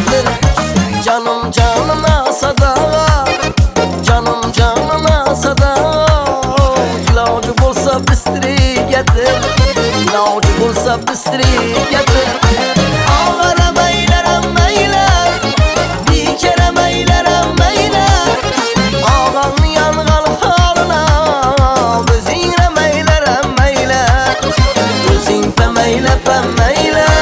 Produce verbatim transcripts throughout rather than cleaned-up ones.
getir. Canım canına sada, canım canına sada. İlacı bulsa bistri getir, ilacı bulsa bistri getir. Ağara meylerem meyler, bir kere meylerem meyler. Ağanın yanğal halına, özüne meylerem meyler. Özün pe meyle pe meyler.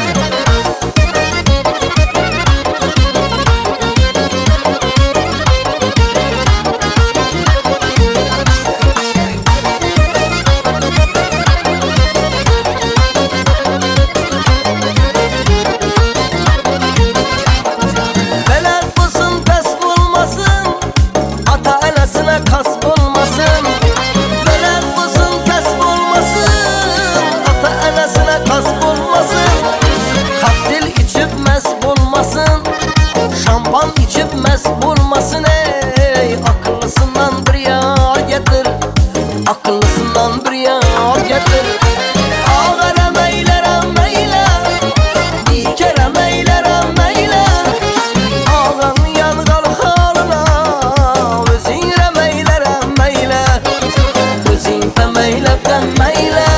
Kas bulmasın, velet bulsun kas bulmasın. Ata enesine kas bulmasın. Kaktil içip mes bulmasın, şampan içip mes bulmasın. Ey akıllısından bir yar getir, akıllısından bir yar getir. Ağara meylerem meyler, bir kere meylerem meyler. Ağanın yanğal halına, özüne meylerem meyler. Özün pe meyle pe meyler.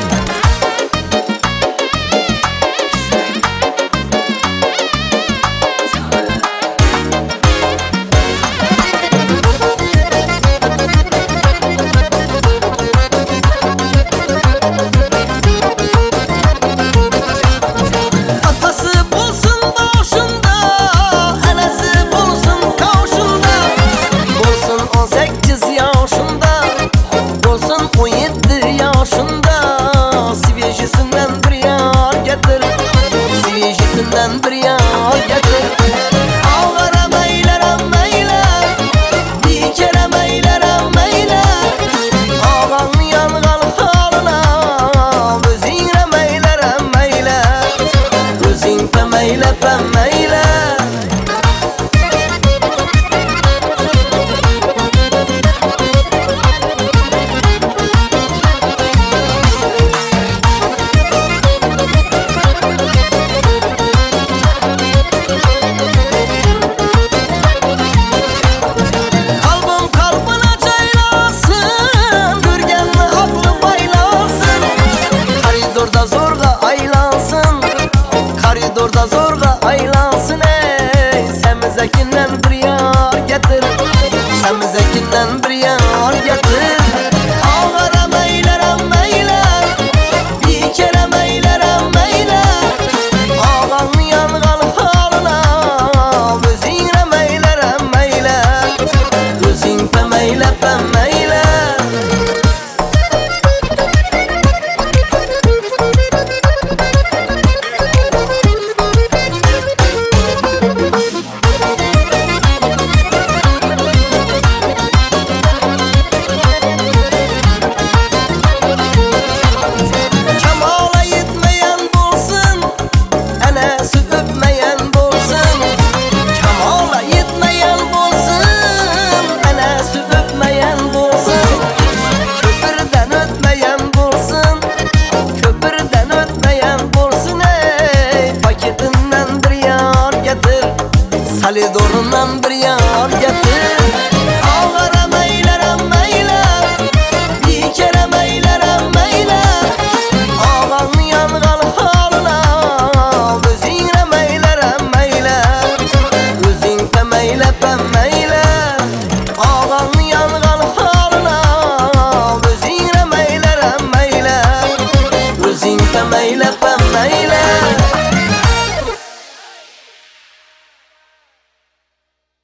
Svijisinden bir yar getir. Ağara meylerem meyler, bir kere meylerem meyler. Ağanın yanğal halına, özüne meylerem meyler. Özün pe meyle pe meyler. Koridorda zorga aylansın ey. Semizekinden bir yar getir, semizekinden bir